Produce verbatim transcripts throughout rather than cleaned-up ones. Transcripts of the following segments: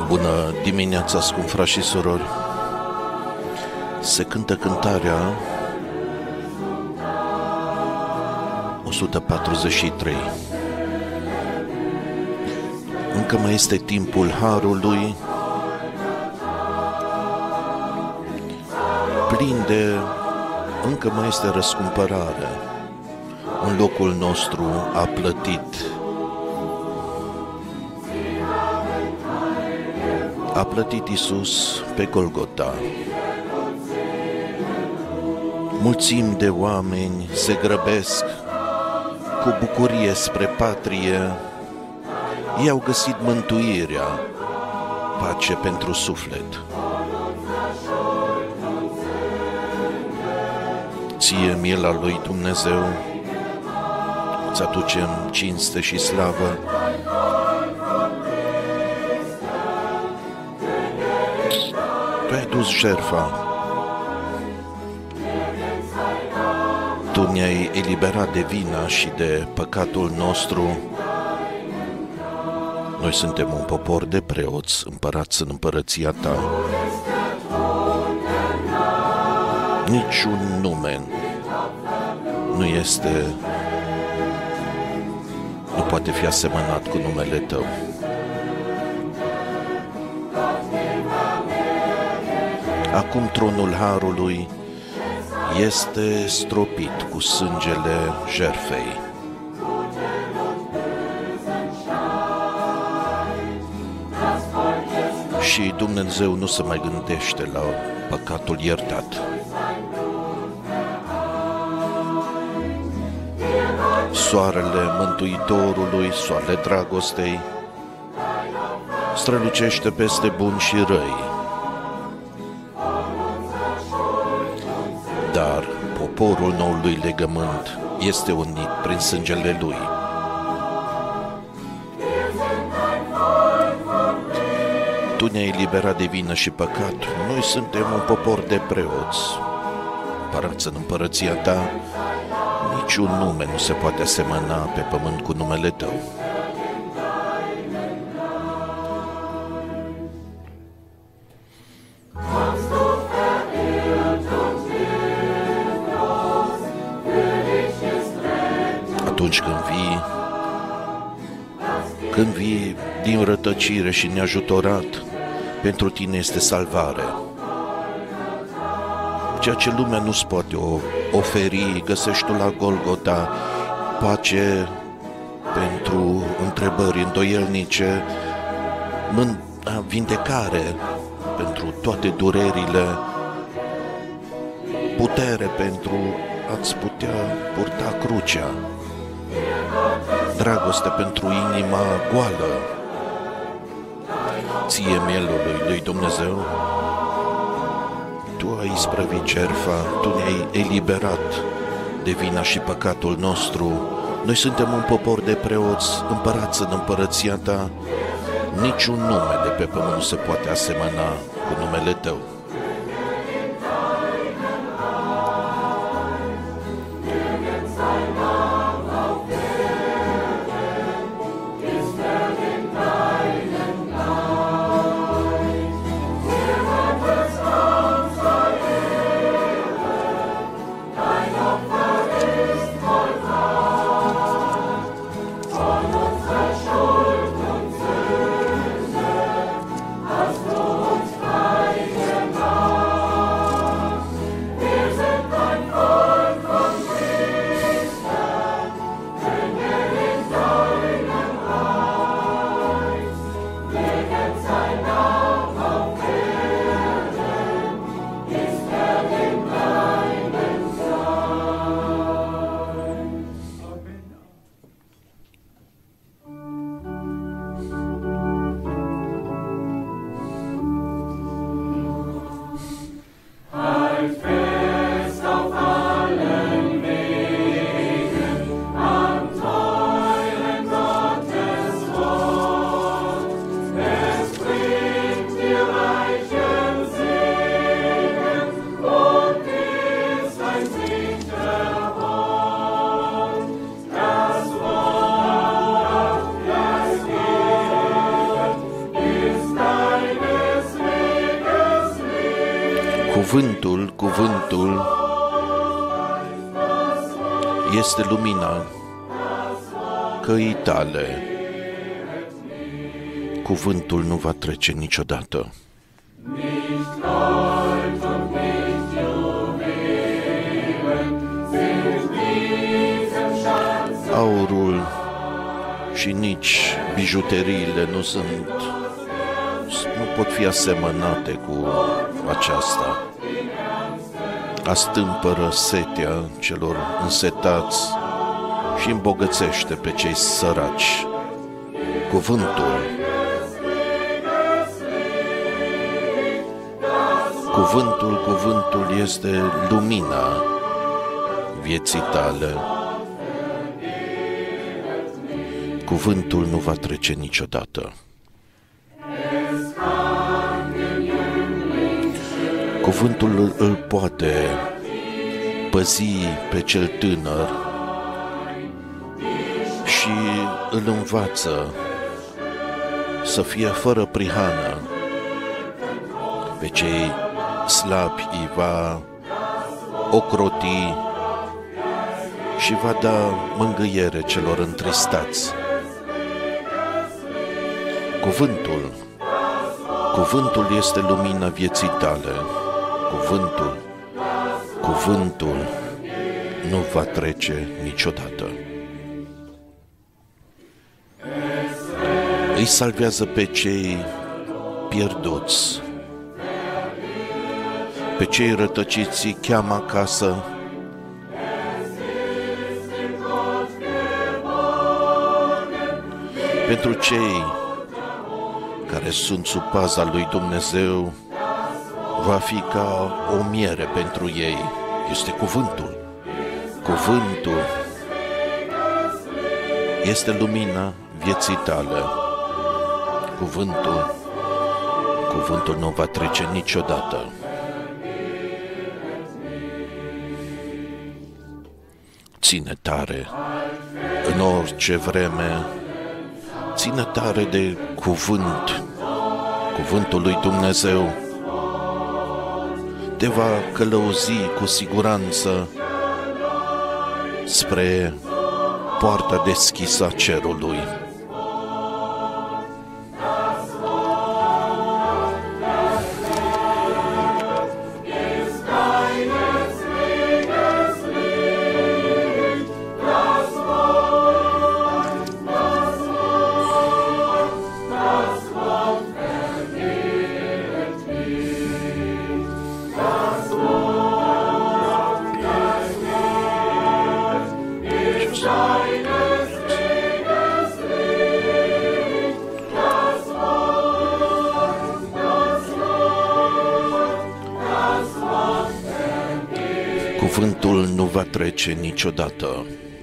Bună dimineața, scumpi frați și surori! Se cântă cântarea o sută patruzeci și trei. Încă mai este timpul harului, plin de, încă mai este răscumpărare. În locul nostru a plătit. A plătit Iisus pe Golgota. Mulțimi de oameni se grăbesc cu bucurie spre patrie. Ei au găsit mântuirea, pace pentru suflet. Ție, mila lui Dumnezeu, îți aducem cinste și slavă. Tu ai dus jertfa. Tu ne-ai eliberat de vina și de păcatul nostru. Noi suntem un popor de preoți împărați în împărăția ta. Niciun nume nu este, nu poate fi asemănat cu numele tău. Acum tronul harului este stropit cu sângele jertfei. Și Dumnezeu nu se mai gândește la păcatul iertat. Soarele Mântuitorului, soarele dragostei, strălucește peste buni și răi. Dar poporul noului legământ este unit prin sângele lui. Tu ne-ai eliberat de vină și păcat. Noi suntem un popor de preoți, împărați în împărăția ta. Niciun nume nu se poate asemăna pe pământ cu numele tău. Atunci când vii, când vii din rătăcire și neajutorat, pentru tine este salvare. Ceea ce lumea nu-ți poate oferi, găsești tu la Golgota, pace pentru întrebări îndoielnice, vindecare pentru toate durerile, putere pentru a-ți putea purta crucea, dragoste pentru inima goală. Ție, mielului lui Dumnezeu, Tu ai isprăvit jertfa, Tu ne-ai eliberat de vina și păcatul nostru. Noi suntem un popor de preoți împărați în împărăția Ta. Niciun nume de pe pământ nu se poate asemăna cu numele Tău. este lumina căii tale. Cuvântul nu va trece niciodată. Aurul și nici bijuteriile nu sunt, nu pot fi asemănate cu aceasta. Astâmpără setea celor însetați și îmbogățește pe cei săraci. Cuvântul, cuvântul, cuvântul este lumina vieții tale. Cuvântul nu va trece niciodată. Cuvântul îl poate păzi pe cel tânăr și îl învață să fie fără prihană. Pe cei slabi îi va ocroti și va da mângâiere celor întristați. Cuvântul, cuvântul este lumina vieții tale. Cuvântul, cuvântul nu va trece niciodată. Îi salvează pe cei pierduți, pe cei rătăciți îi cheamă acasă. Pentru cei care sunt sub paza lui Dumnezeu, va fi ca o miere pentru ei. Este cuvântul. Cuvântul este lumina vieții tale. Cuvântul, cuvântul nu va trece niciodată. Ține tare în orice vreme, ține tare de cuvânt. Cuvântul lui Dumnezeu te va călăuzi cu siguranță spre poarta deschisă a cerului. Cuvântul nu va trece niciodată.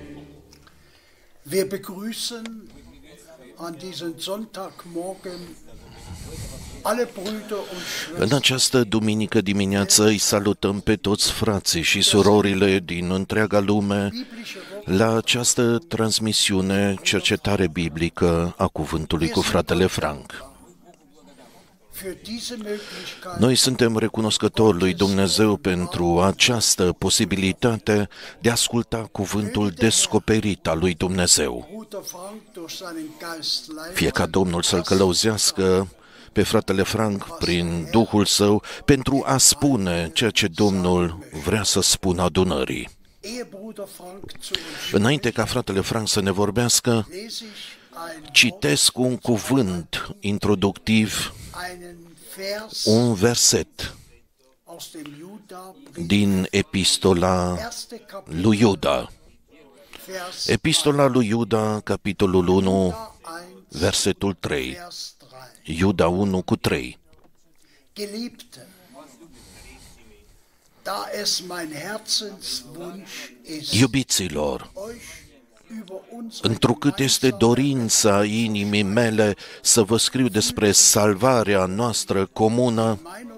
Wir begrüßen an diesem Sonntagmorgen alle Brüder und Schwestern. În această duminică dimineață îi salutăm pe toți frații și surorile din întreaga lume la această transmisiune Cercetare Biblică a Cuvântului cu fratele Frank. Noi suntem recunoscători lui Dumnezeu pentru această posibilitate de a asculta cuvântul descoperit al lui Dumnezeu. Fie ca Domnul să-l călăuzească pe fratele Frank prin Duhul Său pentru a spune ceea ce Domnul vrea să spună adunării. Înainte ca fratele Frank să ne vorbească, citesc un cuvânt introductiv, un verset din Epistola lui Iuda. Epistola lui Iuda, capitolul unu, versetul trei. Iuda unu cu trei. Iubiților, întrucât este dorința inimii mele să vă scriu despre salvarea noastră comună,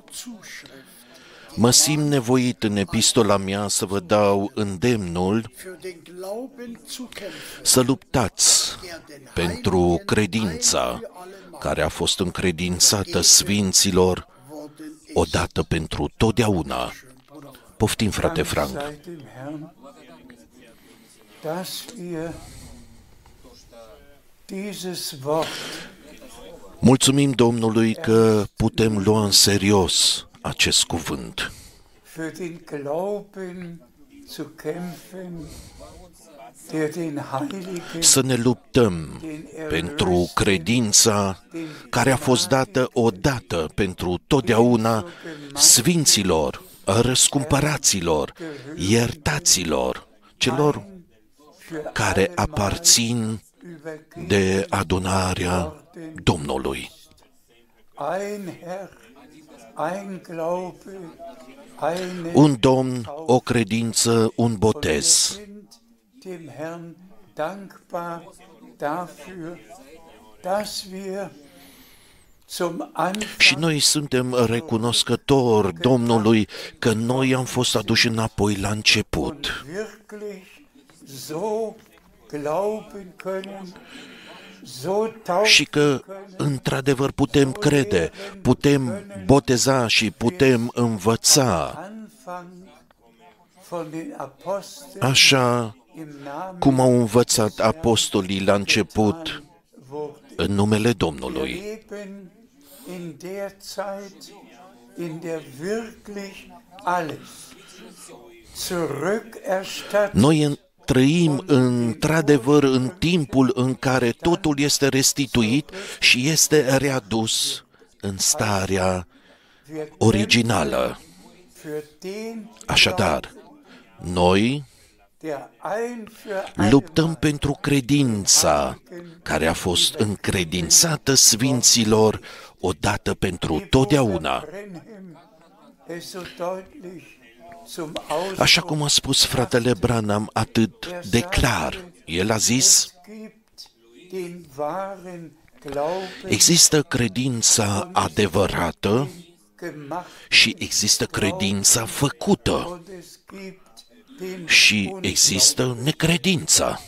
mă simt nevoit în epistola mea să vă dau îndemnul să luptați pentru credința care a fost încredințată sfinților odată pentru totdeauna. Poftim, frate Frank. Mulțumim Domnului că putem lua în serios acest cuvânt. Să ne luptăm pentru credința care a fost dată odată pentru totdeauna sfinților, răscumpăraților, iertaților, celor care aparțin de adunarea Domnului. Un Domn, o credință, un botez. Și noi suntem recunoscători Domnului că noi am fost aduși înapoi la început. Și că, într-adevăr, putem crede, putem boteza și putem învăța, așa cum au învățat apostolii la început, în numele Domnului. Noi trăim într-adevăr în timpul în care totul este restituit și este readus în starea originală. Așadar, noi luptăm pentru credința care a fost încredințată sfinților odată pentru totdeauna. Așa cum a spus fratele Branham atât de clar, el a zis: există credința adevărată și există credința făcută și există necredința.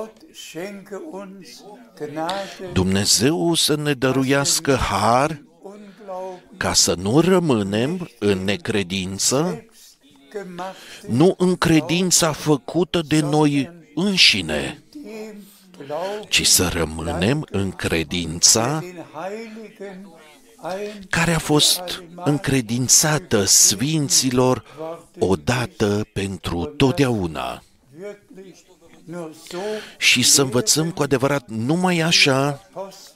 Dumnezeu să ne dăruiască har ca să nu rămânem în necredință, nu în credința făcută de noi înșine, ci să rămânem în credința care a fost încredințată sfinților odată pentru totdeauna. Și să învățăm cu adevărat numai așa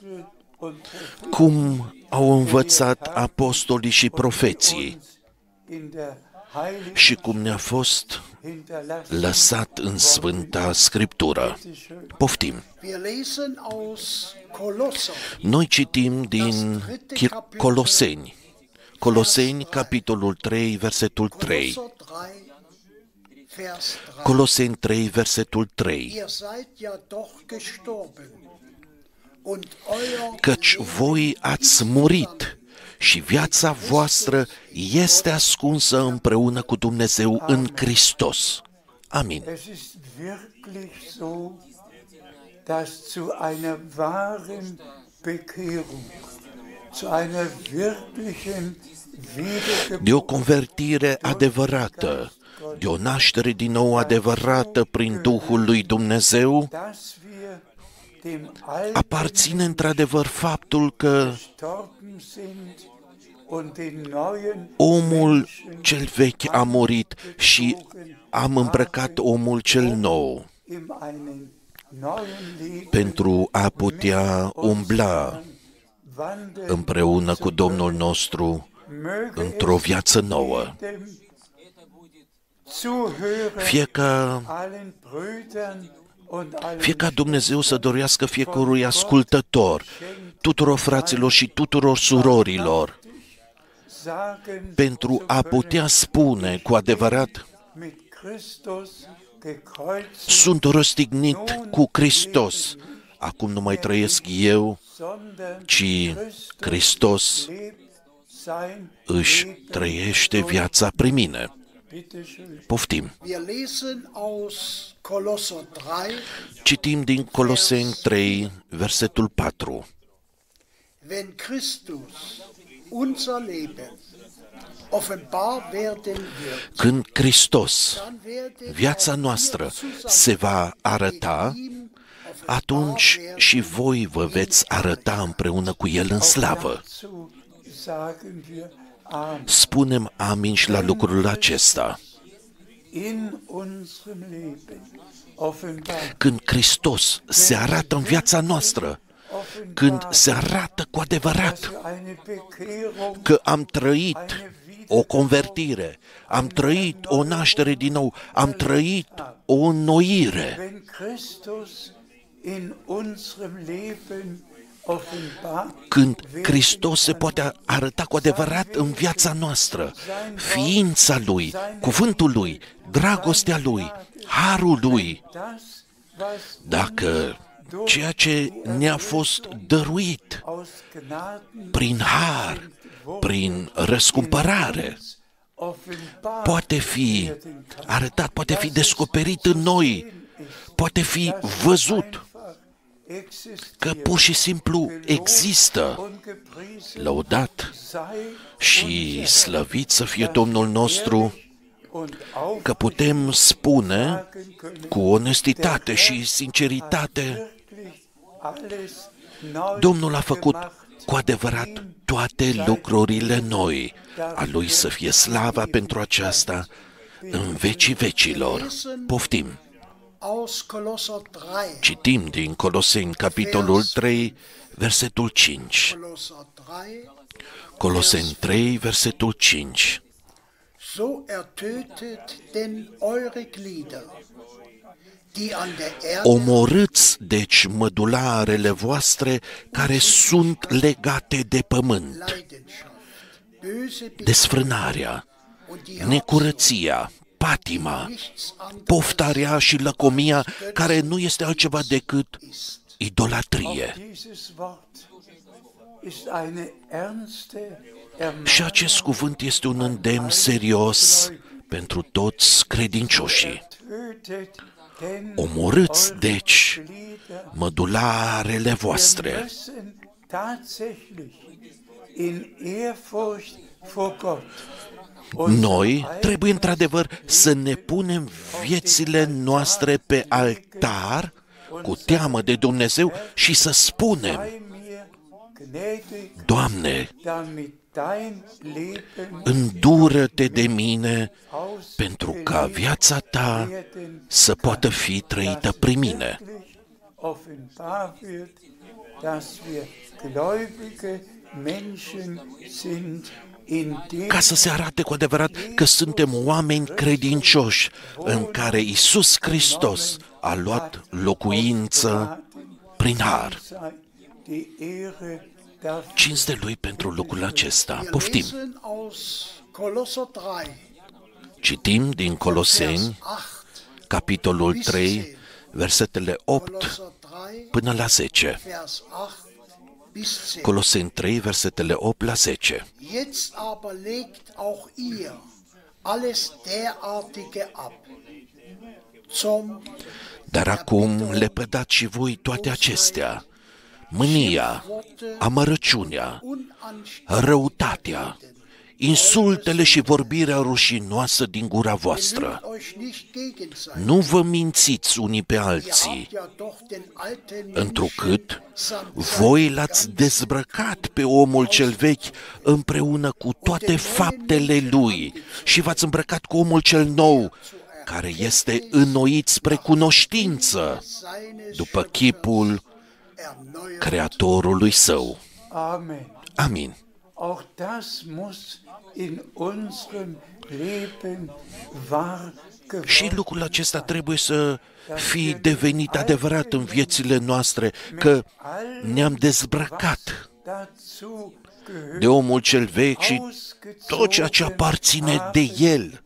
cum au învățat apostolii și profeții și cum ne-a fost lăsat în Sfânta Scriptură. Poftim! Noi citim din Coloseni, Coloseni, capitolul trei, versetul trei. Coloseni trei, versetul trei. Căci voi ați murit și viața voastră este ascunsă împreună cu Dumnezeu în Hristos. Amin. De o convertire adevărată, de o naștere din nou adevărată prin Duhul lui Dumnezeu, aparține într-adevăr faptul că omul cel vechi a murit și am îmbrăcat omul cel nou pentru a putea umbla împreună cu Domnul nostru într-o viață nouă. Fie ca, fie ca Dumnezeu să dorească fiecărui ascultător, tuturor fraților și tuturor surorilor, pentru a putea spune cu adevărat: sunt răstignit cu Hristos, acum nu mai trăiesc eu, ci Hristos își trăiește viața prin mine. Poftim! Citim din Coloseni trei, versetul patru. Când Hristos, viața noastră, se va arăta, atunci și voi vă veți arăta împreună cu El în slavă. Spunem amin și la lucrul acesta. Când Hristos se arată în viața noastră, când se arată cu adevărat că am trăit o convertire, am trăit o naștere din nou, am trăit o înnoire. Când Hristos se poate arăta cu adevărat în viața noastră, ființa Lui, cuvântul Lui, dragostea Lui, harul Lui, dacă ceea ce ne-a fost dăruit prin har, prin răscumpărare, poate fi arătat, poate fi descoperit în noi, poate fi văzut, că pur și simplu există. Lăudat și slăvit să fie Domnul nostru, că putem spune cu onestitate și sinceritate: Domnul a făcut cu adevărat toate lucrurile noi. A Lui să fie slava pentru aceasta în vecii vecilor. Poftim! Citim din Coloseni, capitolul trei, versetul cinci. Coloseni trei, versetul cinci. So ertötet denn eure Glieder, die an der Erde Omorâți, deci, mădularele voastre care sunt legate de pământ, desfrânarea, necurăția, patima, poftarea și lăcomia, care nu este altceva decât idolatrie. Și acest cuvânt este un îndemn serios pentru toți credincioșii. Omorâți, deci, mădularele voastre. Noi trebuie într-adevăr să ne punem viețile noastre pe altar cu teamă de Dumnezeu și să spunem: Doamne, îndură-te de mine pentru ca viața Ta să poată fi trăită prin mine. Ca să se arate cu adevărat că suntem oameni credincioși în care Iisus Hristos a luat locuință prin har. Cinste Lui pentru lucrul acesta. Poftim! Citim din Coloseni, capitolul trei, versetele opt până la zece. Coloseni trei, versetele opt la zece. Jetzt aber legt auch ihr alles derartige ab. Zum Dar acum lepădați și voi toate acestea: mânia, amărăciunea, răutatea, insultele și vorbirea rușinoasă din gura voastră. Nu vă mințiți unii pe alții, întrucât voi l-ați dezbrăcat pe omul cel vechi împreună cu toate faptele lui și v-ați îmbrăcat cu omul cel nou, care este înnoit spre cunoștință, după chipul Creatorului Său. Amin. Și lucrul acesta trebuie să fie devenit adevărat în viețile noastre, că ne-am dezbrăcat de omul cel vechi și tot ceea ce aparține de el.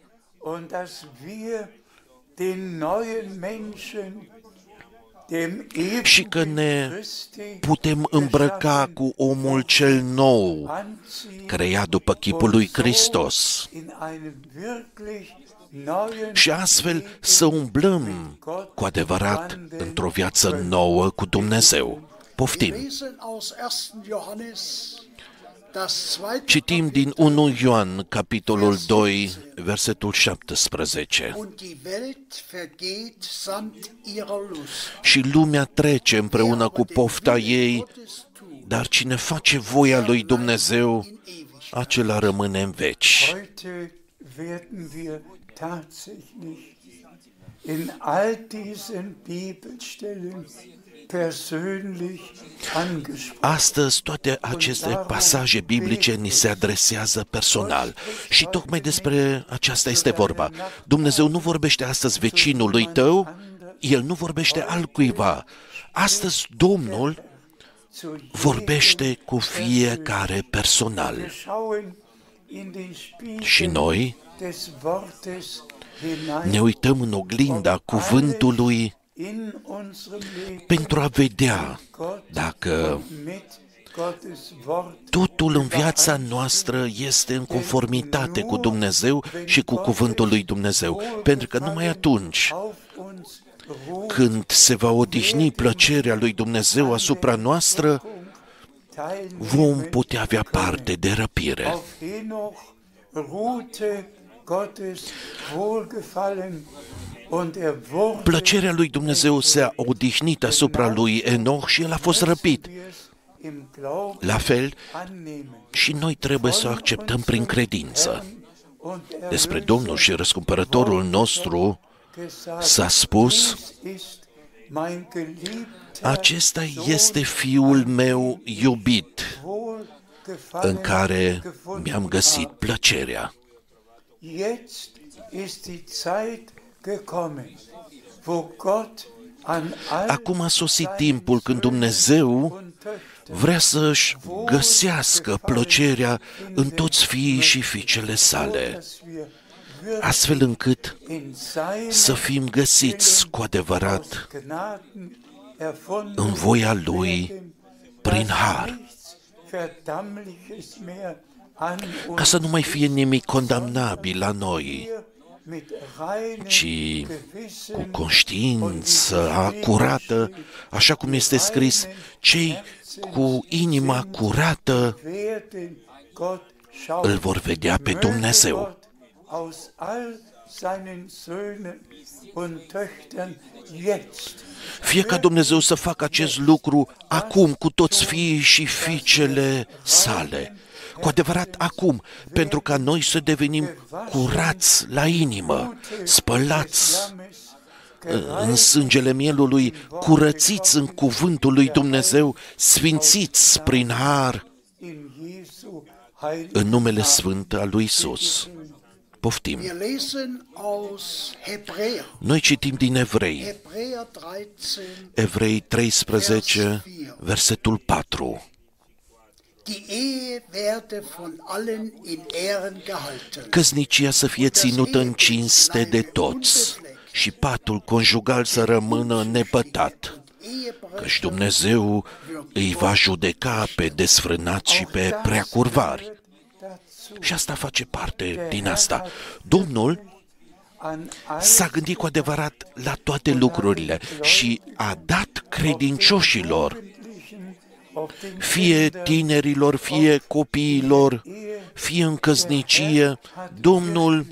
Și că ne putem îmbrăca cu omul cel nou, creat după chipul lui Hristos, și astfel să umblăm cu adevărat într-o viață nouă cu Dumnezeu. Poftim! Das zweite Citim din unu Ioan, capitolul doi, versetul șaptesprezece. Und die Welt vergeht samt ihrer Lust. Și lumea trece împreună cu pofta ei, dar cine face voia lui Dumnezeu, acela rămâne în veci. Heute werden wir tatsächlich in all diesen Bibelstellen persönlich angesprochen. Astăzi toate aceste pasaje biblice ni se adresează personal și tocmai despre aceasta este vorba. Dumnezeu nu vorbește astăzi vecinului tău, El nu vorbește altcuiva. Astăzi Domnul vorbește cu fiecare personal. Și noi ne uităm în oglinda cuvântului pentru a vedea dacă totul în viața noastră este în conformitate cu Dumnezeu și cu cuvântul lui Dumnezeu. Pentru că numai atunci când se va odihni plăcerea lui Dumnezeu asupra noastră, vom putea avea parte de răpire. Plăcerea lui Dumnezeu s-a odihnit asupra lui Enoch și el a fost răpit. La fel, și noi trebuie să o acceptăm prin credință. Despre Domnul și Răscumpărătorul nostru s-a spus: acesta este Fiul meu iubit, în care mi-am găsit plăcerea. Acum a sosit timpul când Dumnezeu vrea să-și găsească plăcerea în toți fiii și fiicele sale, astfel încât să fim găsiți cu adevărat în voia Lui prin har, ca să nu mai fie nimic condamnabil la noi, ci cu conștiință curată, așa cum este scris, cei cu inima curată îl vor vedea pe Dumnezeu. Fie ca Dumnezeu să facă acest lucru acum cu toți fiii și fiicele sale, cu adevărat acum, pentru ca noi să devenim curați la inimă, spălați în sângele mielului, curățiți în cuvântul lui Dumnezeu, sfințiți prin har, în numele sfânt al lui Isus. Poftim. Noi citim din Evrei, Evrei treisprezece, versetul patru. Căsnicia să fie ținută în cinste de toți și patul conjugal să rămână nepătat, căci Dumnezeu îi va judeca pe desfrânați și pe preacurvari. Și asta face parte din asta. Domnul s-a gândit cu adevărat la toate lucrurile și a dat credincioșilor, fie tinerilor, fie copiilor, fie în căsnicie, Domnul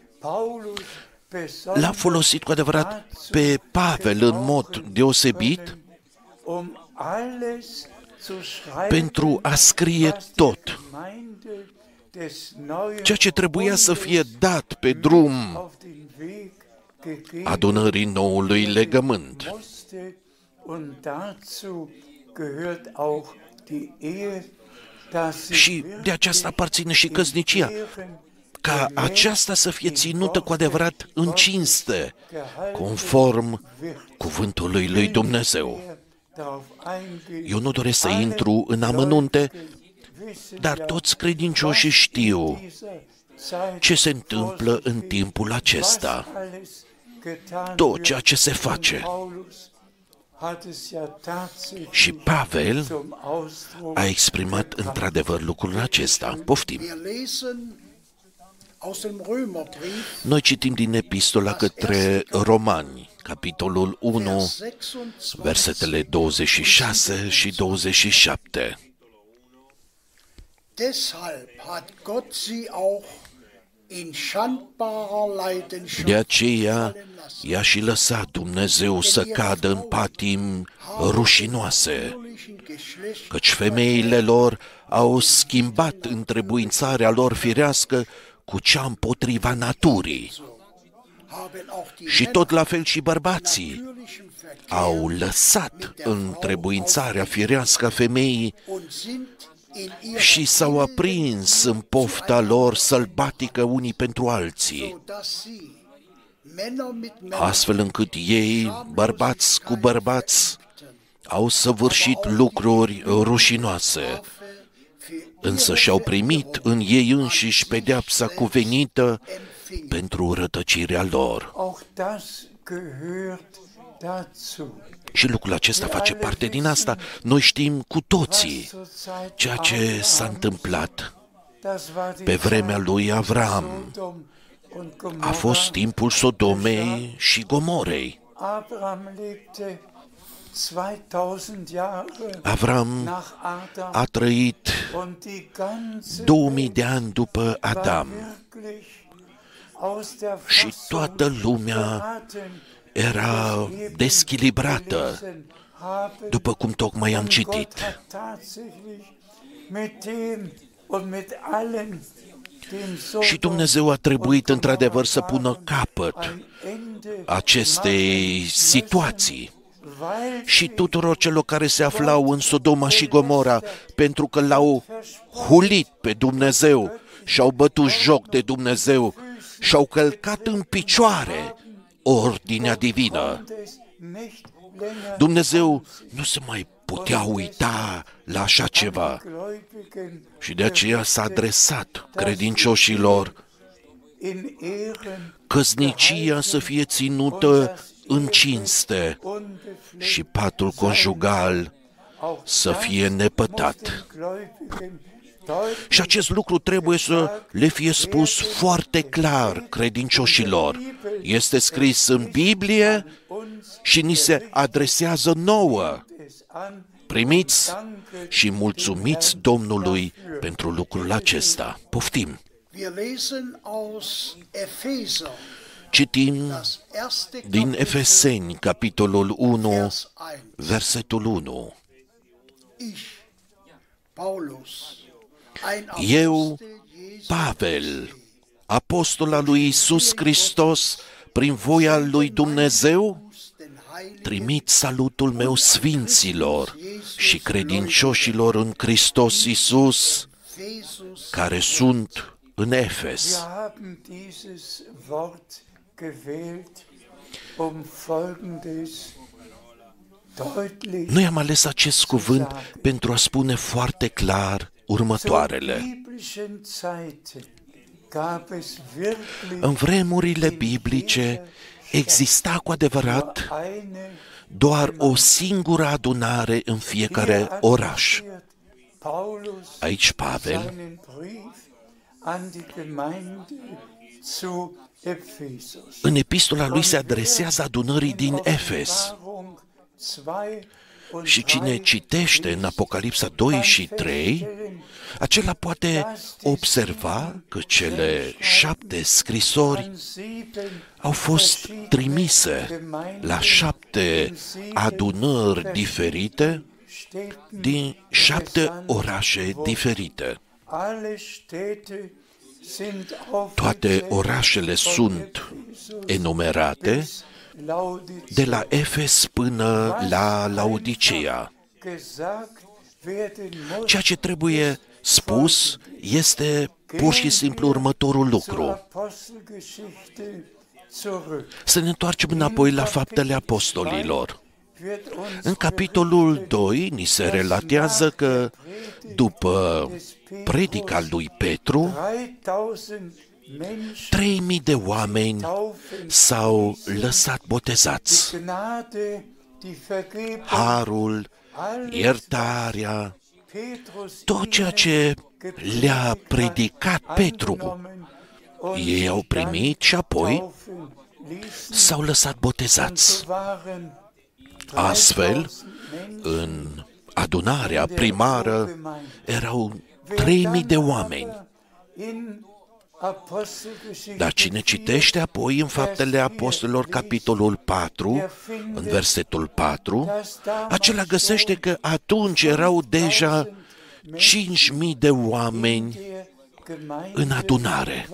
l-a folosit cu adevărat pe Pavel în mod deosebit pentru a scrie tot ceea ce trebuia să fie dat pe drum adunării noului legământ. Și de aceasta aparține și căsnicia, ca aceasta să fie ținută cu adevărat în cinste, conform cuvântului lui Dumnezeu. Eu nu doresc să intru în amănunte, dar toți credincioșii știu ce se întâmplă în timpul acesta, tot ceea ce se face. Și Pavel a exprimat într-adevăr lucrul acesta. Poftim. Noi citim din epistola către Romani, capitolul unu, versetele douăzeci și șase și douăzeci și șapte. Deshalb hat Gott sie auch in schandbarer Leidenschaft De aceea fallen lassen. i-a și lăsat Dumnezeu să cadă în patimi rușinoase, căci femeile lor au schimbat întrebuințarea lor firească cu cea împotriva naturii. Și tot la fel și bărbații au lăsat întrebuințarea firească a femeii și s-au aprins în pofta lor sălbatică unii pentru alții, astfel încât ei, bărbați cu bărbați, au săvârșit lucruri rușinoase, însă și-au primit în ei înșiși pedeapsa cuvenită pentru rătăcirea lor. Și lucrul acesta face parte din asta. Noi știm cu toții ceea ce s-a întâmplat pe vremea lui Avram. A fost timpul Sodomei și Gomorei. Avram a trăit două mii de ani după Adam și toată lumea era dezechilibrată, după cum tocmai am citit. Și Dumnezeu a trebuit într-adevăr să pună capăt acestei situații și tuturor celor care se aflau în Sodoma și Gomora, pentru că l-au hulit pe Dumnezeu și-au bătut joc de Dumnezeu și-au călcat în picioare ordinea divină. Dumnezeu nu se mai putea uita la așa ceva și de aceea s-a adresat credincioșilor: căsnicia să fie ținută în cinste și patul conjugal să fie nepătat. Și acest lucru trebuie să le fie spus foarte clar credincioșilor. Este scris în Biblie și ni se adresează nouă. Primiți și mulțumiți Domnului pentru lucrul acesta. Poftim! Citim din Efeseni, capitolul unu, versetul unu. Eu, Pavel, apostol al lui Iisus Hristos, prin voia lui Dumnezeu, trimit salutul meu sfinților și credincioșilor în Hristos Iisus, care sunt în Efes. Noi am ales acest cuvânt pentru a spune foarte clar următoarele. În vremurile biblice exista cu adevărat doar o singură adunare în fiecare oraș. Aici Pavel în epistola lui se adresează adunării din Efes. Și cine citește în Apocalipsa doi și trei, acela poate observa că cele șapte scrisori au fost trimise la șapte adunări diferite din șapte orașe diferite. Toate orașele sunt enumerate de la Efes până la Laodicea. Ceea ce trebuie spus este pur și simplu următorul lucru. Să ne întoarcem înapoi la Faptele Apostolilor. În capitolul doi ni se relatează că după predica lui Petru, trei mii de oameni s-au lăsat botezați. Harul, iertarea, tot ceea ce le-a predicat Petru, ei au primit și apoi s-au lăsat botezați. Astfel, în adunarea primară erau trei mii de oameni. Dar cine citește apoi în Faptele Apostolilor, capitolul patru, în versetul patru, acela găsește că atunci erau deja cinci mii de oameni în adunare.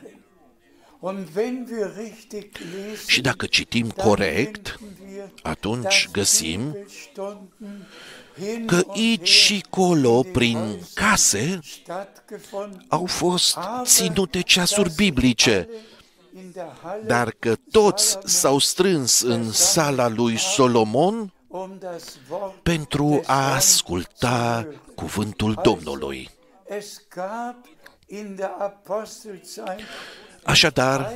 Și dacă citim corect, atunci găsim că aici și colo, prin case, au fost ținute ceasuri biblice, dar că toți s-au strâns în sala lui Solomon pentru a asculta cuvântul Domnului. Așadar,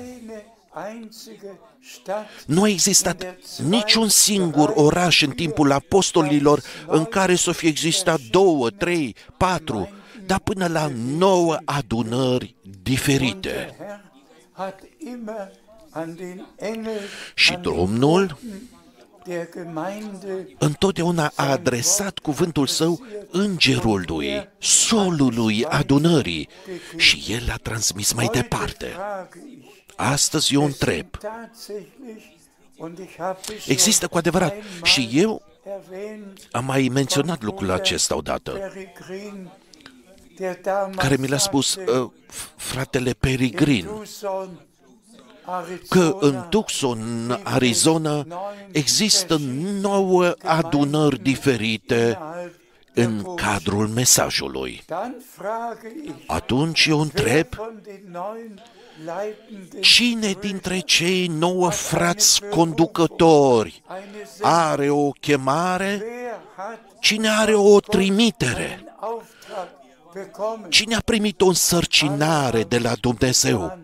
nu a existat niciun singur oraș în timpul apostolilor în care să fie existat două, trei, patru, dar până la nouă adunări diferite. Și Domnul întotdeauna a adresat cuvântul său îngerului, solului adunării, și el l-a transmis mai departe. Astăzi eu întreb, există cu adevărat, și eu am mai menționat lucrul acesta odată, care mi l-a spus uh, fratele Peregrin, că în Tucson, Arizona, există nouă adunări diferite în cadrul mesajului. Atunci eu întreb, cine dintre cei nouă frați conducători are o chemare? Cine are o trimitere? Cine a primit o însărcinare de la Dumnezeu?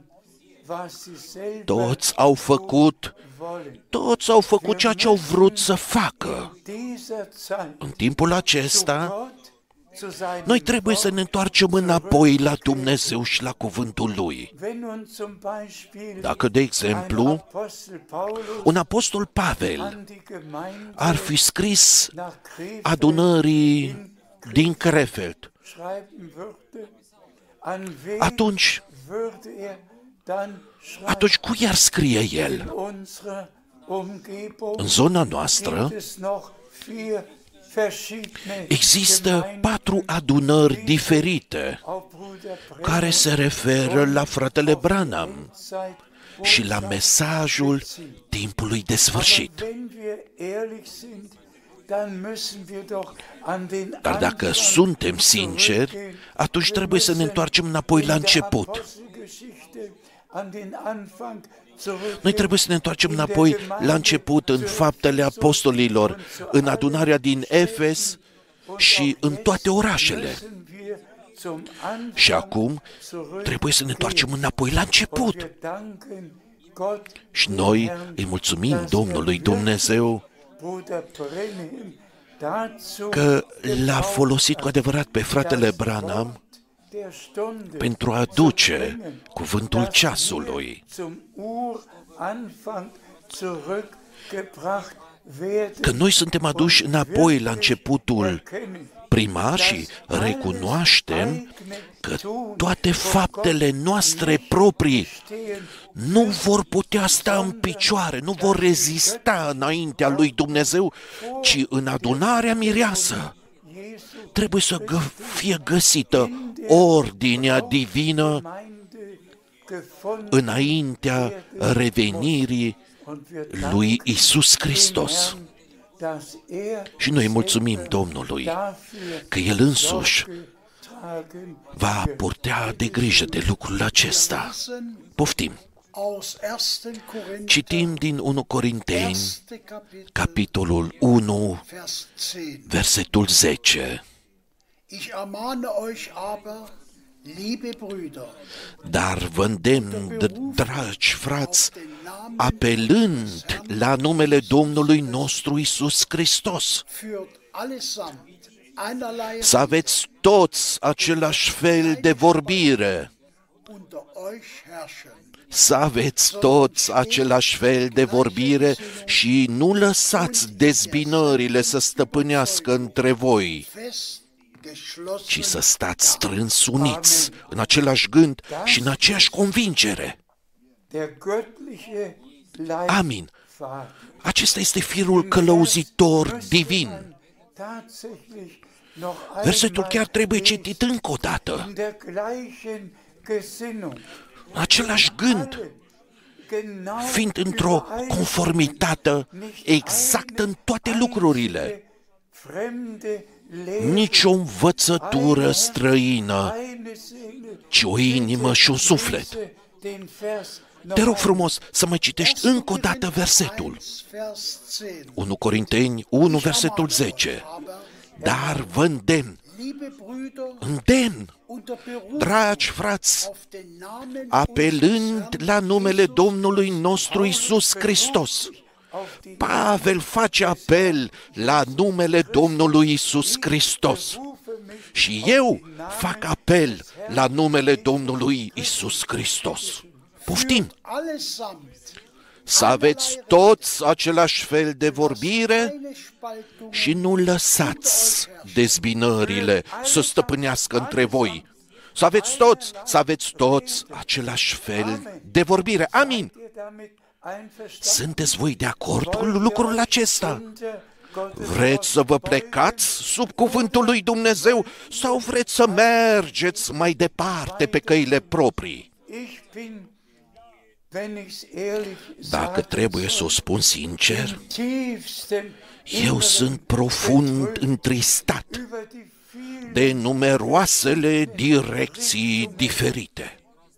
Toți au făcut, toți au făcut ceea ce au vrut să facă. În timpul acesta, noi trebuie să ne întoarcem înapoi la Dumnezeu și la cuvântul Lui. Dacă, de exemplu, un apostol Pavel ar fi scris adunării din Krefeld, atunci, atunci cui ar scrie el? În zona noastră există patru adunări diferite care se referă la fratele Branham și la mesajul timpului de sfârșit. Dar dacă suntem sinceri, atunci trebuie să ne întoarcem înapoi la început. Noi trebuie să ne întoarcem înapoi la început în Faptele Apostolilor, în adunarea din Efes și în toate orașele. Și acum trebuie să ne întoarcem înapoi la început. Și noi îi mulțumim Domnului Dumnezeu că l-a folosit cu adevărat pe fratele Branham pentru a aduce cuvântul ceasului, că noi suntem aduși înapoi la începutul primar și recunoaștem că toate faptele noastre proprii nu vor putea sta în picioare, nu vor rezista înaintea lui Dumnezeu, ci în adunarea mireasă trebuie să gă- fie găsită ordinea divină înaintea revenirii lui Iisus Hristos. Și noi mulțumim Domnului că El însuși va purta de grijă de lucrul acesta. Poftim! Citim din întâi Corinteni, capitolul unu, versetul zece. Dar vă îndemn, dragi frați, apelând la numele Domnului nostru Iisus Hristos, să aveți toți același fel de vorbire, să aveți toți același fel de vorbire și nu lăsați dezbinările să stăpânească între voi, ci să stați strâns uniți în același gând și în aceeași convingere. Amin. Acesta este firul călăuzitor divin. Versetul chiar trebuie citit încă o dată. Același gând, fiind într-o conformitate exactă în toate lucrurile. Nici o învățătură străină, ci o inimă și un suflet. Te rog frumos să mai citești încă o dată versetul. unu Corinteni unu, versetul zece. Dar vă îndemn, îndemn, dragi frați, apelând la numele Domnului nostru Iisus Hristos. Pavel face apel la numele Domnului Iisus Hristos. Și eu fac apel la numele Domnului Iisus Hristos. Poftim! Să aveți toți același fel de vorbire și nu lăsați dezbinările să stăpânească între voi. Să aveți toți, să aveți toți același fel de vorbire. Amin! Sunteți voi de acord cu lucrul acesta? Vreți să vă plecați sub cuvântul lui Dumnezeu sau vreți să mergeți mai departe pe căile proprii? Dacă trebuie să o spun sincer, eu sunt profund întristat de numeroasele direcții diferite.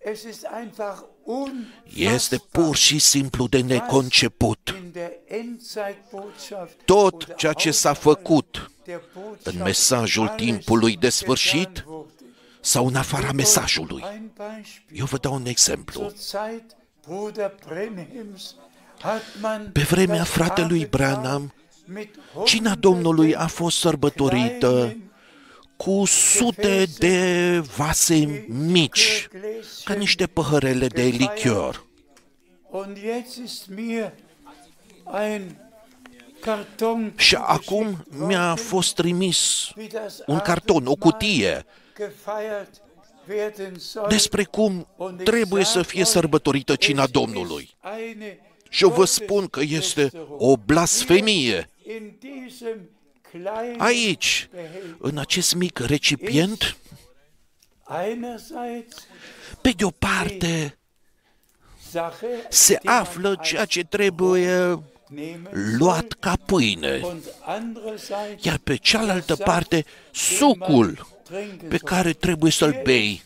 Este pur și simplu de neconceput. Tot ceea ce s-a făcut în mesajul timpului de sfârșit sau în afara mesajului. Eu vă dau un exemplu. Pe vremea fratelui Branham, cina Domnului a fost sărbătorită cu sute de vase mici, ca niște păhărele de lichior. Și acum mi-a fost trimis un carton, o cutie, despre cum trebuie să fie sărbătorită cina Domnului. Și eu vă spun că este o blasfemie. Aici, în acest mic recipient, pe de o parte, se află ceea ce trebuie luat ca pâine, iar pe cealaltă parte, sucul pe care trebuie să-l bei.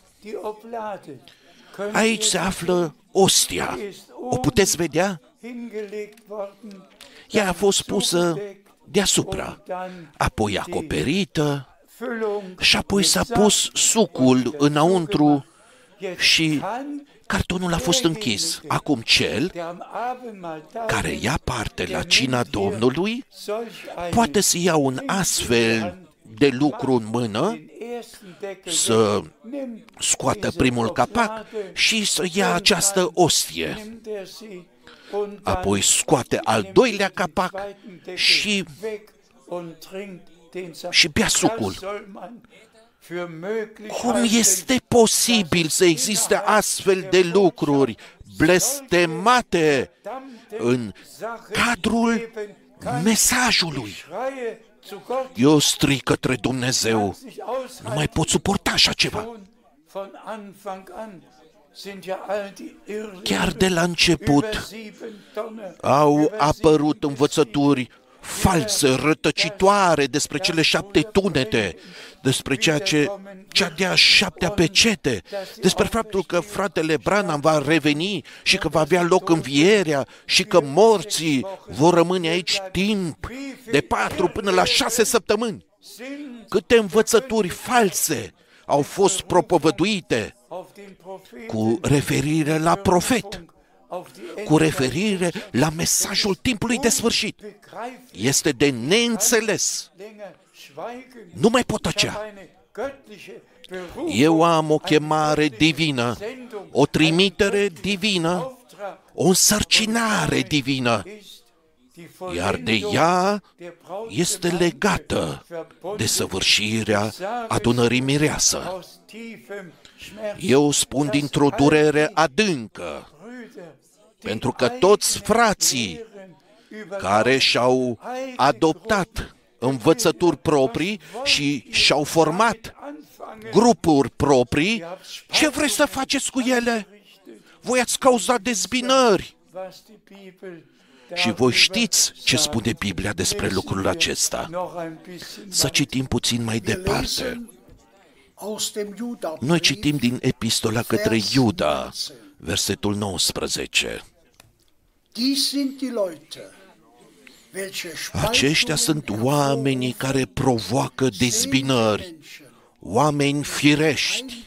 Aici se află ostia. O puteți vedea? Ea a fost pusă deasupra, apoi acoperită și apoi s-a pus sucul înăuntru și cartonul a fost închis. Acum cel care ia parte la cina Domnului poate să ia un astfel de lucru în mână, să scoată primul capac și să ia această ostie. Apoi scoate al doilea capac și, și bea sucul. Cum este posibil să existe astfel de lucruri blestemate în cadrul mesajului? Eu strig către Dumnezeu, nu mai pot suporta așa ceva. Chiar de la început au apărut învățături false, rătăcitoare despre cele șapte tunete, despre ceea ce cea de-a șaptea pecete, despre faptul că fratele Branham va reveni și că va avea loc învierea și că morții vor rămâne aici timp de patru până la șase săptămâni. Câte învățături false au fost propovăduite cu referire la profet, cu referire la mesajul timpului de sfârșit. Este de neînțeles. Nu mai pot tăcea. Eu am o chemare divină, o trimitere divină, o însărcinare divină. iar de ea este legată de săvârșirea adunării mireasă. Eu spun dintr-o durere adâncă, pentru că toți frații care și-au adoptat învățături proprii și și-au format grupuri proprii, ce vreți să faceți cu ele? Voi ați cauzat dezbinări. Și voi știți ce spune Biblia despre lucrul acesta. Să citim puțin mai departe. Noi citim din Epistola către Iuda, versetul nouăsprezece. Aceștia sunt oamenii care provoacă dezbinări, oameni firești,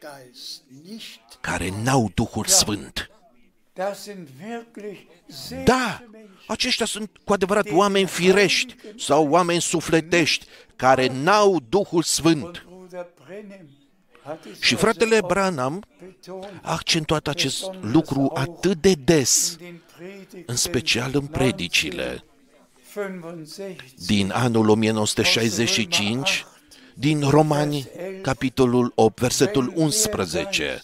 care n-au Duhul Sfânt. Da, aceștia sunt cu adevărat oameni firești sau oameni sufletești, care n-au Duhul Sfânt. Și fratele Branham a accentuat acest lucru atât de des, în special în predicile din anul o mie nouă sute șaizeci și cinci, din Romani, capitolul opt, versetul unsprezece.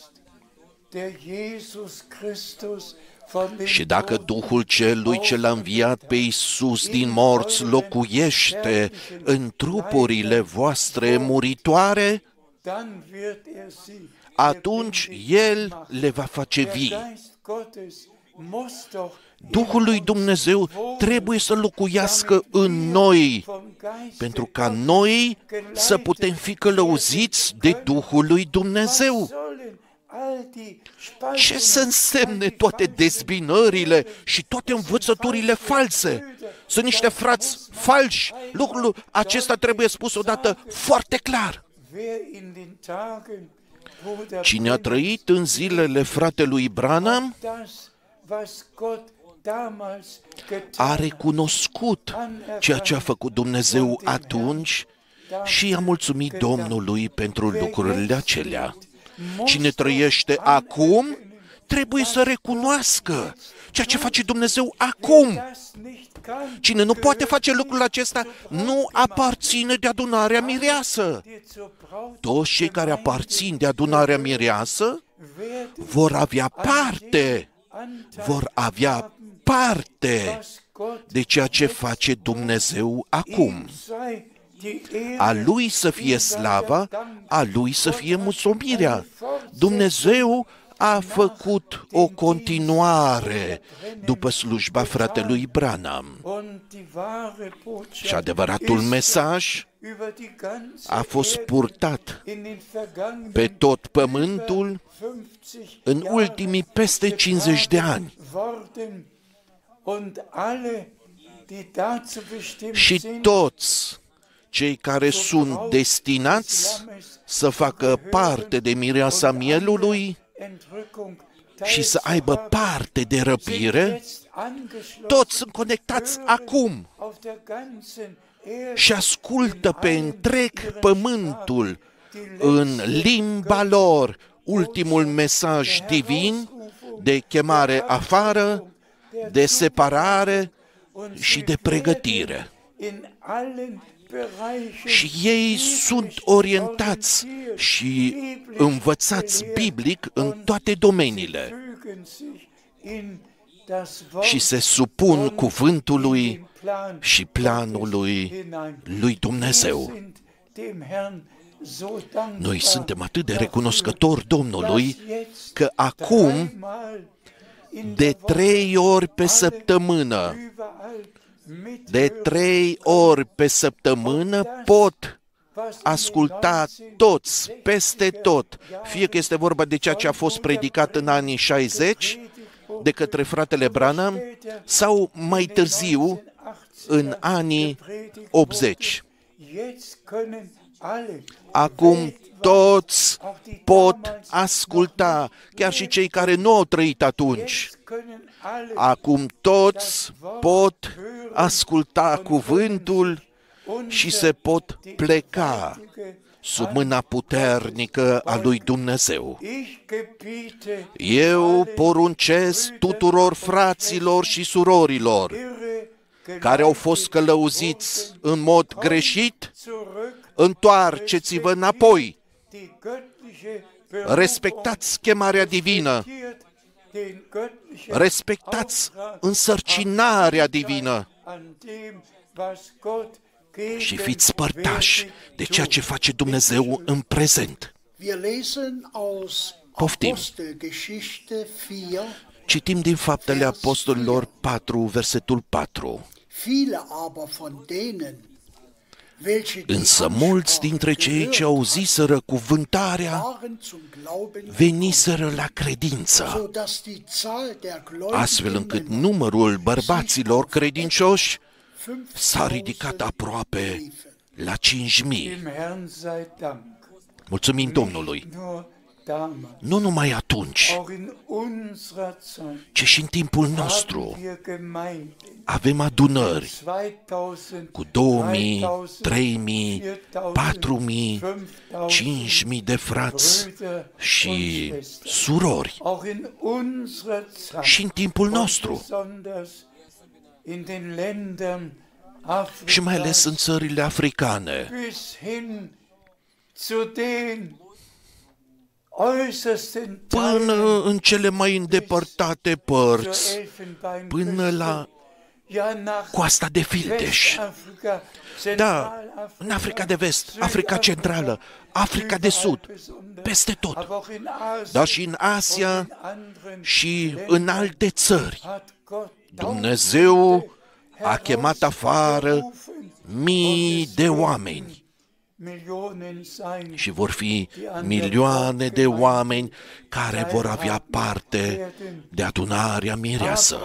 Și dacă Duhul celui ce l-a înviat pe Iisus din morți locuiește în trupurile voastre muritoare, atunci El le va face vii. Duhul lui Dumnezeu trebuie să locuiască în noi, pentru ca noi să putem fi călăuziți de Duhul lui Dumnezeu. Ce să însemne toate dezbinările și toate învățăturile false? Sunt niște frați falși. Lucrul acesta trebuie spus odată foarte clar. Cine a trăit în zilele fratelui Branham a recunoscut ceea ce a făcut Dumnezeu atunci și a mulțumit Domnului pentru lucrurile acelea. Cine trăiește acum trebuie să recunoască ceea ce face Dumnezeu acum. Cine nu poate face lucrul acesta nu aparține de adunarea mireasă. Toți cei care aparțin de adunarea mireasă vor avea parte, vor avea parte de ceea ce face Dumnezeu acum. A Lui să fie slava, a Lui să fie mulțumirea. Dumnezeu a făcut o continuare după slujba fratelui Branham. Și adevăratul mesaj a fost purtat pe tot pământul în ultimii peste cincizeci de ani. Și toți cei care sunt destinați să facă parte de mireasa mielului și să aibă parte de răpire, toți sunt conectați acum și ascultă pe întreg pământul în limba lor ultimul mesaj divin de chemare afară, de separare și de pregătire. Și ei sunt orientați și învățați biblic în toate domeniile și se supun cuvântului și planului lui Dumnezeu. Noi suntem atât de recunoscători Domnului că acum, de trei ori pe săptămână, de trei ori pe săptămână pot asculta toți, peste tot, fie că este vorba de ceea ce a fost predicat în anii șaizeci de către fratele Branham sau mai târziu în anii optzeci. Acum toți pot asculta, chiar și cei care nu au trăit atunci. Acum toți pot asculta cuvântul și se pot pleca sub mâna puternică a lui Dumnezeu. Eu poruncesc tuturor fraților și surorilor care au fost călăuziți în mod greșit, întoarceți-vă înapoi. Respectați chemarea divină. Respectați însărcinarea divină. Și fiți părtași de ceea ce face Dumnezeu în prezent. Poftim. Citim din Faptele Apostolilor patru, versetul patru. Însă mulți dintre cei ce auziseră cuvântarea veniseră la credință, astfel încât numărul bărbaților credincioși s-a ridicat aproape la cinci mii. Mulțumim Domnului! Nu numai atunci, ci și în timpul nostru avem adunări cu două mii, trei mii, patru mii, cinci mii de frați și surori. Și în timpul nostru. Și mai ales în țările africane. Până în cele mai îndepărtate părți, până la Coasta de Fildeș. Da, în Africa de Vest, Africa Centrală, Africa de Sud, peste tot. Dar și în Asia și în alte țări. Dumnezeu a chemat afară mii de oameni. Și vor fi milioane de oameni care vor avea parte de adunarea mireasă.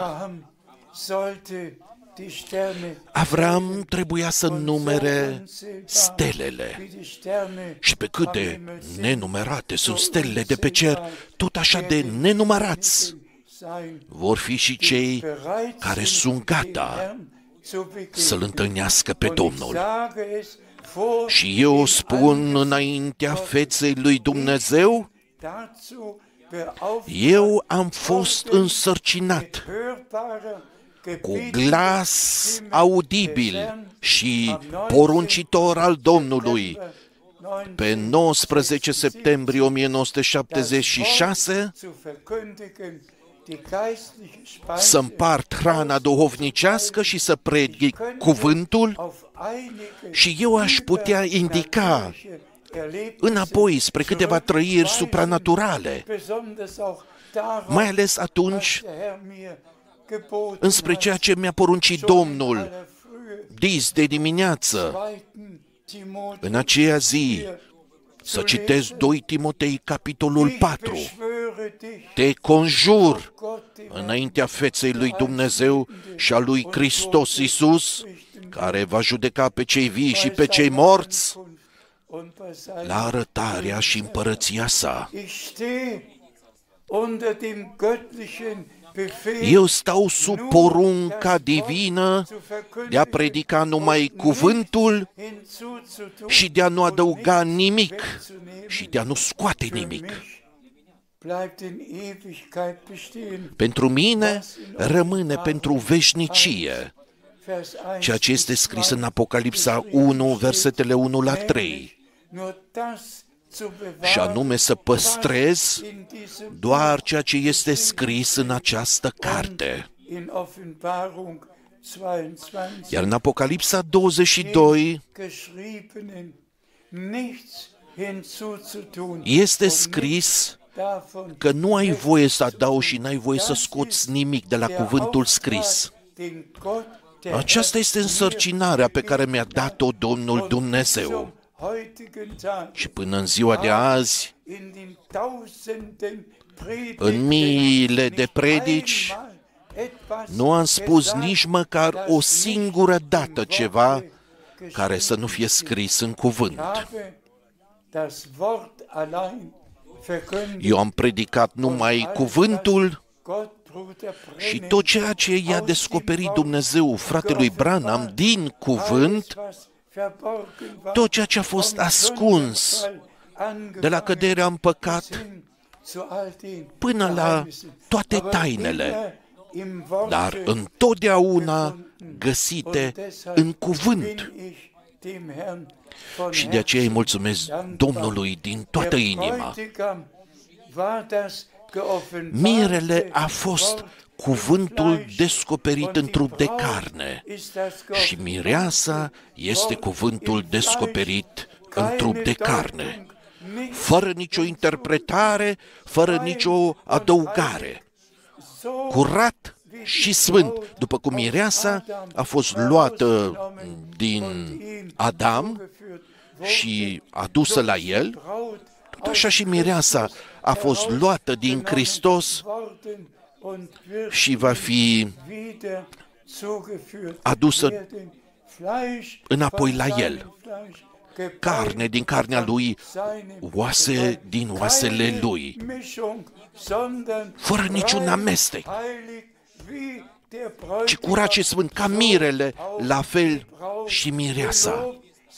Avram trebuia să numere stelele. Și pe cât de nenumerate sunt stelele de pe cer, tot așa de nenumărați vor fi și cei care sunt gata să-L întâlnească pe Domnul. Și eu spun înaintea feței lui Dumnezeu, eu am fost însărcinat cu glas audibil și poruncitor al Domnului pe nouăsprezece septembrie o mie nouă sute șaptezeci și șase să împart hrana duhovnicească și să predic cuvântul. Și eu aș putea indica înapoi spre câteva trăiri supranaturale, mai ales atunci înspre ceea ce mi-a poruncit Domnul dis de dimineață, în aceea zi, să citesc doi Timotei, capitolul patru. Te conjur înaintea feței lui Dumnezeu și a lui Hristos Iisus, care va judeca pe cei vii și pe cei morți, la arătarea și împărăția sa. Eu stau sub porunca divină de a predica numai cuvântul și de a nu adăuga nimic și de a nu scoate nimic. Pentru mine rămâne pentru veșnicie ceea ce este scris în Apocalipsa unu, versetele unu la trei. Și anume să păstrez doar ceea ce este scris în această carte. Iar în Apocalipsa douăzeci și doi este scris că nu ai voie să adaugi și n-ai voie să scoți nimic de la cuvântul scris. Aceasta este însărcinarea pe care mi-a dat-o Domnul Dumnezeu. Și până în ziua de azi, în miile de predici, nu am spus nici măcar o singură dată ceva care să nu fie scris în cuvânt. Eu am predicat numai cuvântul și tot ceea ce i-a descoperit Dumnezeu fratelui Branham din cuvânt, tot ceea ce a fost ascuns de la căderea în păcat până la toate tainele, dar întotdeauna găsite în cuvânt. Și de aceea îi mulțumesc Domnului din toată inima. Mirele a fost cuvântul descoperit în trup de carne și mireasa este cuvântul descoperit în trup de carne, fără nicio interpretare, fără nicio adăugare, curat și sfânt, după cum mireasa a fost luată din Adam și adusă la el, tot așa și mireasa a fost luată din Hristos și va fi adusă înapoi la el. Carne din carnea lui, oase din oasele lui, fără niciun amestec, ci curat și sfânt ca mirele, la fel și mireasa.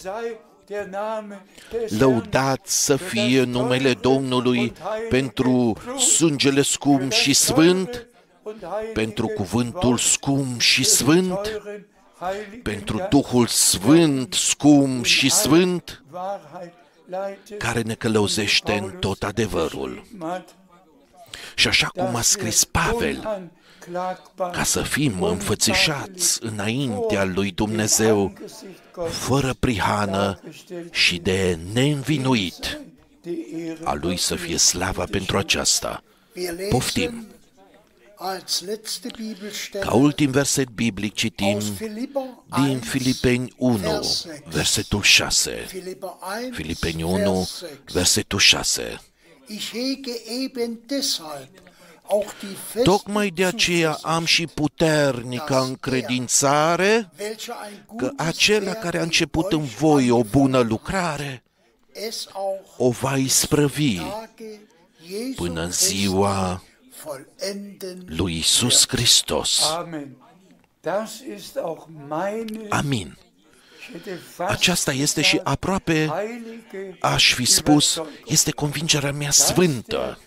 Lăudat să fie numele Domnului pentru sângele scump și sfânt, pentru cuvântul scump și sfânt, pentru Duhul Sfânt, scump și sfânt, care ne călăuzește în tot adevărul. Și așa cum a scris Pavel, ca să fim înfățișați înaintea lui Dumnezeu, fără prihană și de neînvinuit, a lui să fie slava pentru aceasta. Poftim! Ca ultim verset biblic citim din Filipeni unu, versetul șase. Filipeni unu, versetul șase. Tocmai de aceea am și puternică încredințare că acela care a început în voi o bună lucrare o va isprăvi până în ziua lui Iisus Hristos. Amin. Aceasta este și aproape, aș fi spus, este convingerea mea sfântă,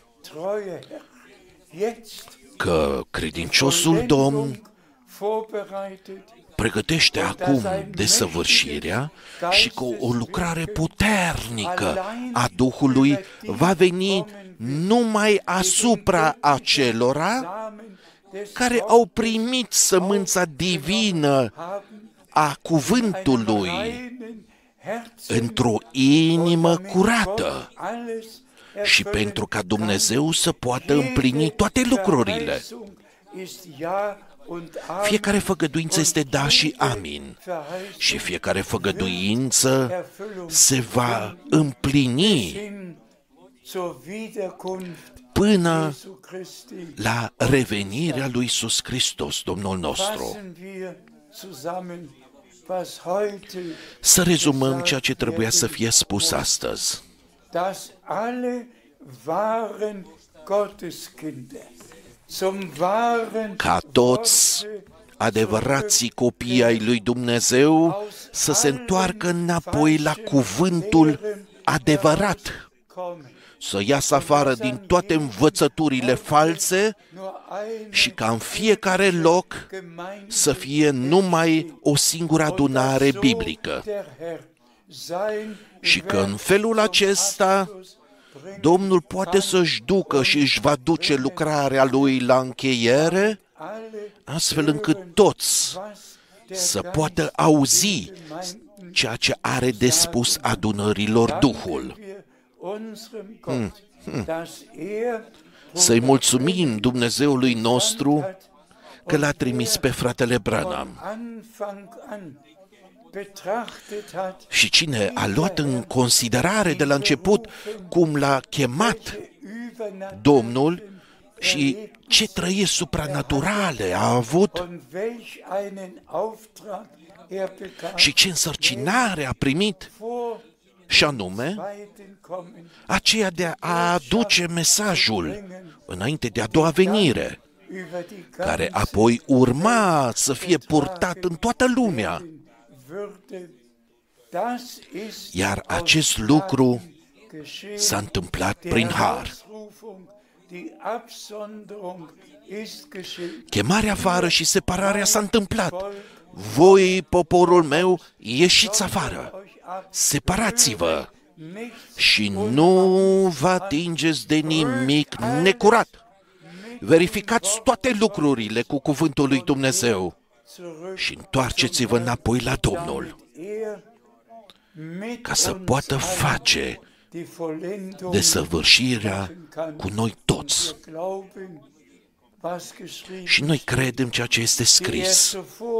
că credinciosul Domn pregătește acum desăvârșirea și că o lucrare puternică a Duhului va veni numai asupra acelora care au primit sămânța divină a cuvântului într-o inimă curată și pentru ca Dumnezeu să poată împlini toate lucrurile. Fiecare făgăduință este da și amin și fiecare făgăduință se va împlini până la revenirea lui Iisus Hristos, Domnul nostru. Să rezumăm ceea ce trebuia să fie spus astăzi. Ca toți adevărații copii ai lui Dumnezeu să se întoarcă înapoi la cuvântul adevărat, să iasă afară din toate învățăturile false și ca în fiecare loc să fie numai o singură adunare biblică. Și că în felul acesta Domnul poate să-și ducă și își va duce lucrarea Lui la încheiere, astfel încât toți să poată auzi ceea ce are de spus adunărilor Duhul. Hmm. Hmm. Să-i mulțumim Dumnezeului nostru că l-a trimis pe fratele Branham. Și cine a luat în considerare de la început cum l-a chemat Domnul și ce trăiri supranaturale a avut și ce însărcinare a primit, și anume aceea de a aduce mesajul înainte de a doua venire, care apoi urma să fie purtat în toată lumea. Iar acest lucru s-a întâmplat prin har. Chemarea afară și separarea s-a întâmplat. Voi, poporul meu, ieșiți afară, separați-vă și nu vă atingeți de nimic necurat. Verificați toate lucrurile cu cuvântul lui Dumnezeu și întoarceți-vă înapoi la Domnul, ca să poată face desăvârșirea cu noi toți. Și noi credem ceea ce este scris,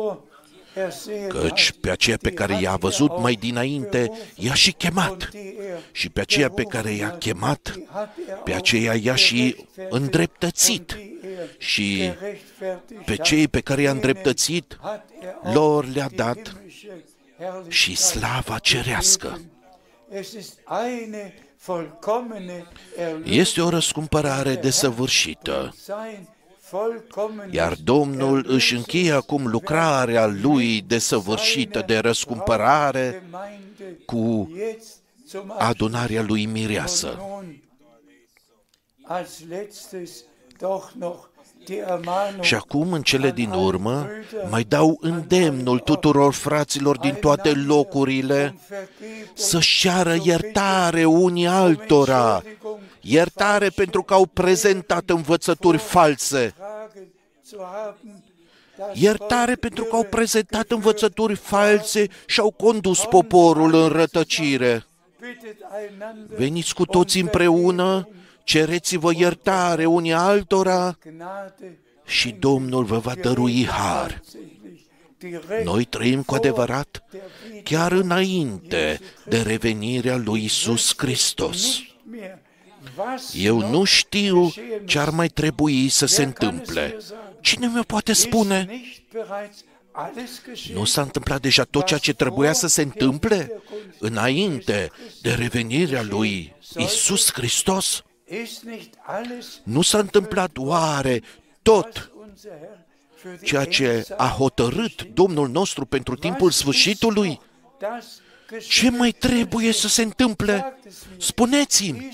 căci pe aceea pe care i-a văzut mai dinainte, i-a și chemat. Și pe aceea pe care i-a chemat, pe aceea i-a și îndreptățit. Și pe cei pe care i-a îndreptățit, lor le-a dat și slava cerească. Este o răscumpărare desăvârșită. Iar Domnul își încheie acum lucrarea Lui desăvârșită de răscumpărare cu adunarea Lui mireasă. Și acum, în cele din urmă, mai dau îndemnul tuturor fraților din toate locurile să-și ceară iertare unii altora, iertare pentru că au prezentat învățături false, iertare pentru că au prezentat învățături false și au condus poporul în rătăcire. Veniți cu toți împreună, cereți-vă iertare unii altora și Domnul vă va dărui har. Noi trăim cu adevărat chiar înainte de revenirea lui Iisus Hristos. Eu nu știu ce ar mai trebui să se întâmple. Cine mi-o poate spune? Nu s-a întâmplat deja tot ceea ce trebuia să se întâmple înainte de revenirea lui Iisus Hristos? Nu s-a întâmplat oare tot ceea ce a hotărât Domnul nostru pentru timpul sfârșitului? Ce mai trebuie să se întâmple? Spuneți-mi!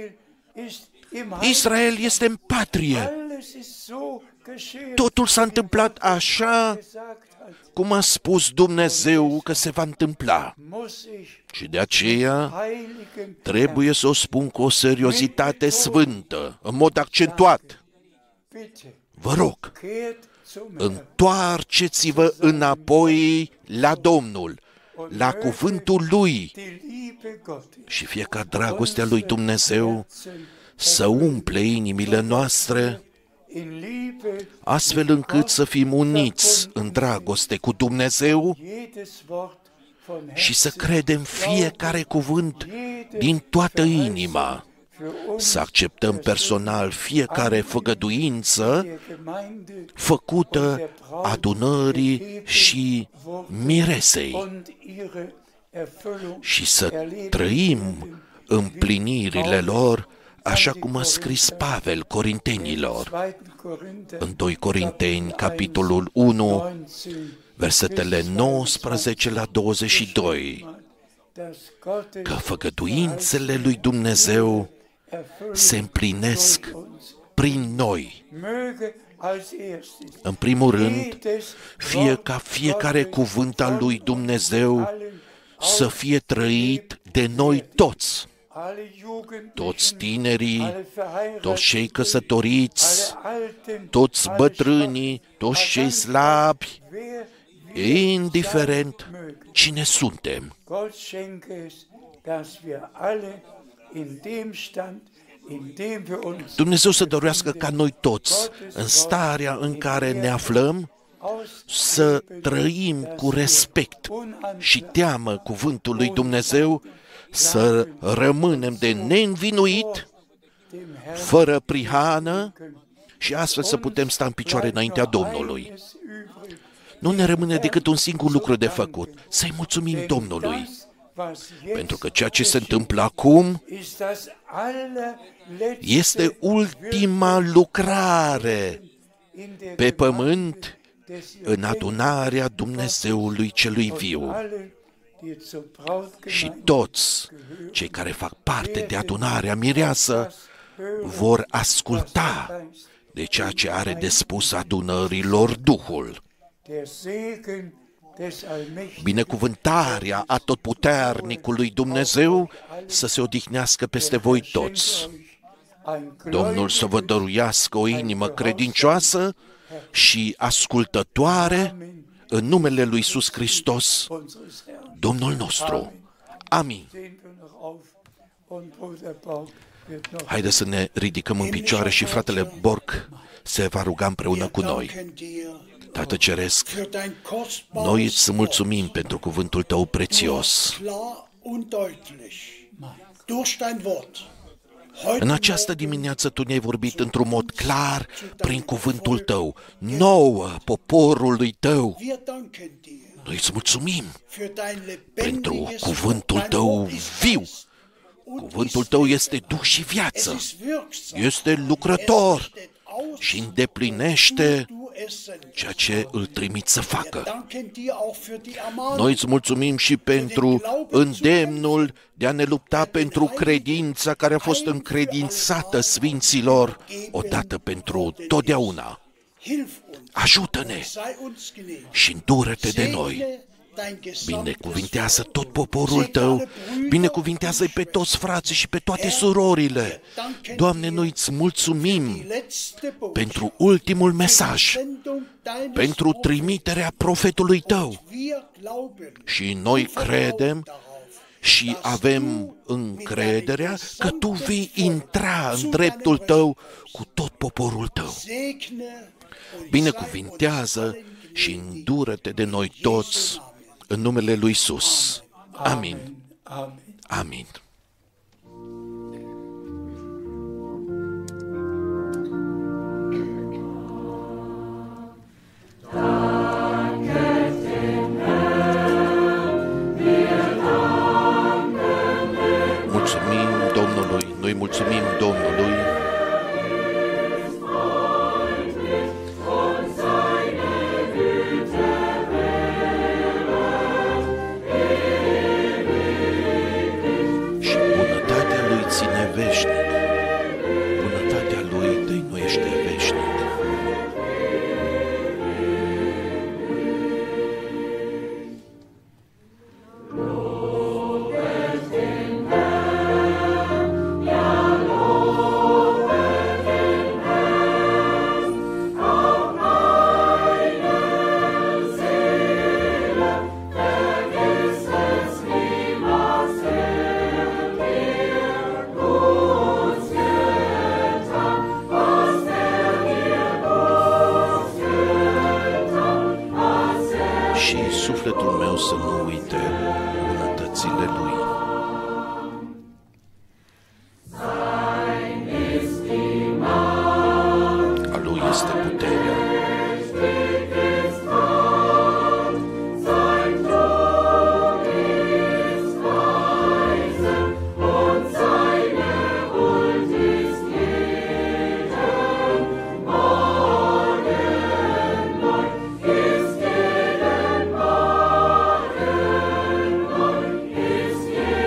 Israel este în patrie. Totul s-a întâmplat așa cum a spus Dumnezeu că se va întâmpla. Și de aceea trebuie să o spun cu o seriozitate sfântă, în mod accentuat. Vă rog, întoarceți-vă înapoi la Domnul, la cuvântul Lui și fie ca dragostea lui Dumnezeu să umple inimile noastre, astfel încât să fim uniți în dragoste cu Dumnezeu și să credem fiecare cuvânt din toată inima, să acceptăm personal fiecare făgăduință făcută adunării și miresei și să trăim împlinirile lor, așa cum a scris Pavel Corintenilor, în doi Corinteni, capitolul unu, versetele nouăsprezece la douăzeci și doi, că făgăduințele lui Dumnezeu se împlinesc prin noi. În primul rând, fie ca fiecare cuvânt al lui Dumnezeu să fie trăit de noi toți, toți tinerii, toți cei căsătoriți, toți bătrânii, toți cei slabi, indiferent cine suntem. Dumnezeu să dorească ca noi toți, în starea în care ne aflăm, să trăim cu respect și teamă cuvântul lui Dumnezeu, să rămânem de neînvinuit, fără prihană și astfel să putem sta în picioare înaintea Domnului. Nu ne rămâne decât un singur lucru de făcut, să-i mulțumim Domnului, pentru că ceea ce se întâmplă acum este ultima lucrare pe pământ în adunarea Dumnezeului celui viu. Și toți cei care fac parte de adunarea mireasă vor asculta de ceea ce are de spus adunărilor Duhul. Binecuvântarea atotputernicului Dumnezeu să se odihnească peste voi toți. Domnul să vă dăruiască o inimă credincioasă și ascultătoare în numele lui Iisus Hristos, Domnul nostru. Amin. Haideți să ne ridicăm în picioare și fratele Borg se va ruga împreună cu noi. Tată Ceresc, noi îți mulțumim pentru cuvântul Tău prețios. În această dimineață Tu ne-ai vorbit într-un mod clar prin cuvântul Tău, nouă poporului Tău. Noi îți mulțumim pentru cuvântul Tău viu. Cuvântul Tău este duh și viață, este lucrător și îndeplinește ceea ce îl trimit să facă. Noi îți mulțumim și pentru îndemnul de a ne lupta pentru credința care a fost încredințată sfinților odată pentru totdeauna. Ajută-ne și îndură-te de noi. Binecuvintează tot poporul Tău, binecuvintează-i pe toți frații și pe toate surorile. Doamne, noi îți mulțumim pentru ultimul mesaj, pentru trimiterea profetului Tău. Și noi credem și avem încrederea că Tu vei intra în dreptul Tău cu tot poporul Tău. Binecuvintează și îndură-te de noi toți. În numele lui Iisus. Amin. Amin. Mulțumim Domnului, noi mulțumim Domnului. Veșnic. Bunătatea Lui dăinuiește veșnic. Sufletul meu să nu uite bunătățile Lui. A Lui este puterea. Yeah.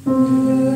Amen.